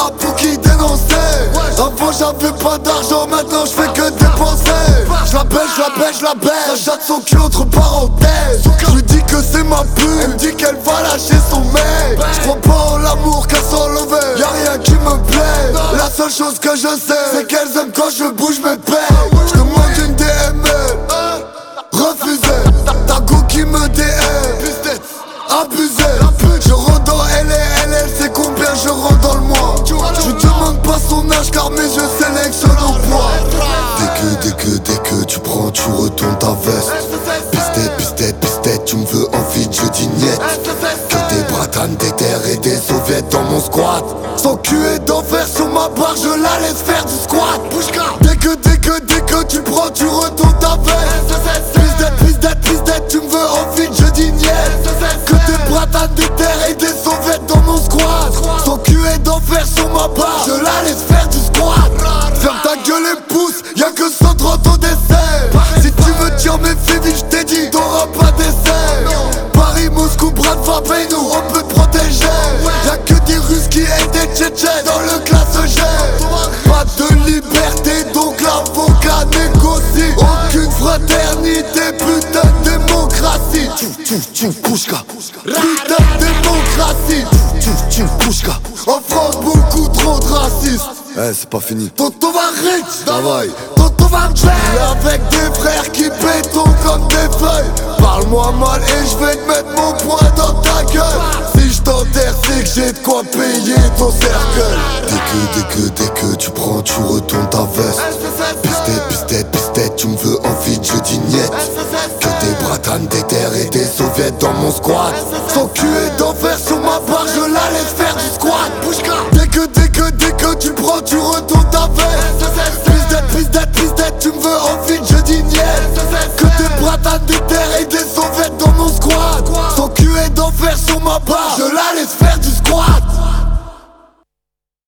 rap pour qui dénoncer. Avant j'avais pas d'argent, maintenant je fais que dépenser. Je la baise, ça chatte son cul entre parenthèses. Je lui dis que c'est ma pute, elle me dit qu'elle va lâcher son mec. Je crois pas en l'amour qu'à s'enlever, y'a rien qui me plaît. La seule chose que je sais, c'est qu'elles aiment quand je bouge mes peines. Je demande une DML, refusé. T'as goût qui me DM, abusé. Je rentre dans elle sait combien je rentre dans le mois. Je demande pas son âge car mes yeux sélectionnent au poids. Dès que tu prends, tu retournes ta veste. Pistette, tu me veux en vide, je dis niet. Que des bratanes, des terres et des soviets dans mon squat. Son cul est d'enfer sur ma barre, je la laisse faire du squat. Dès que tu prends, tu retournes ta veste. Pistette, tu me veux en vide, je dis niet. Que des bratanes, des terres et des soviets dans mon squat. Son cul est d'enfer sur ma barre, je la laisse faire du squat. Ferme ta gueule et pousse, y'a que 130 au dessert. Si tu veux dire mes filles, je t'ai dit, t'auras pas d'essai. Paris, Moscou, Bradford, nous on peut te protéger. Y'a que des Russes qui aident des Tchétchènes dans le classe G. Pas de liberté, donc l'avocat négocie. Aucune fraternité, putain de démocratie. Pouchka, putain de démocratie. Pouchka. En France, beaucoup trop de racistes. Eh, c'est pas fini. Tonton va rich, davai. Tonton va me tuer. Avec des frères qui béton comme des feuilles. Parle-moi mal et je vais te mettre mon poing dans ta gueule. Si je t'enterre, c'est que j'ai de quoi payer ton cercueil. Dès que tu prends, tu retournes ta veste. Pistette, tu me veux en vide, je dis niet. Que des bratanes, des terres et des soviets dans mon squat. Son cul est d'enfer sur ma barre, je la laisse faire du squat. Dès que tu prends, tu retournes ta veste. Pistette, tu me veux en vide, je dis niet. Que des bratanes, des terres et des soviets dans mon squat. Son cul est d'enfer sur ma barre, je la laisse